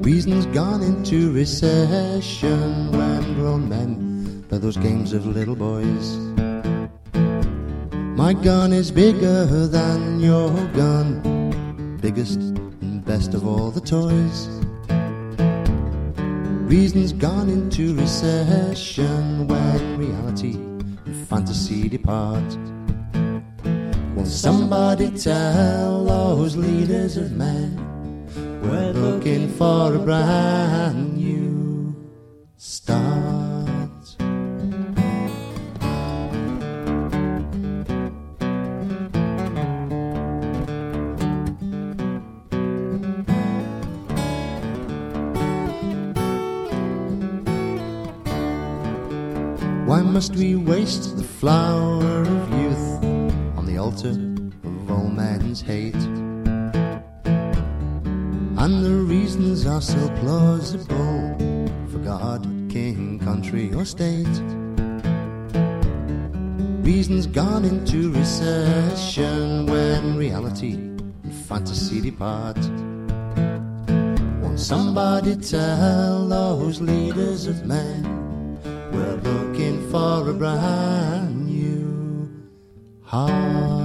Reason's gone into recession when grown men play those games of little boys. My gun is bigger than your gun, biggest and best of all the toys. Reason's gone into recession when reality and fantasy depart. Will somebody tell those leaders of men we're looking for a brand new start? Why must we waste the flower of youth on the altar of all men's hate? And the reasons are so plausible for God, king, country or state. Reason's gone into recession when reality and fantasy depart. Won't somebody tell those leaders of men we're looking for a brand new heart?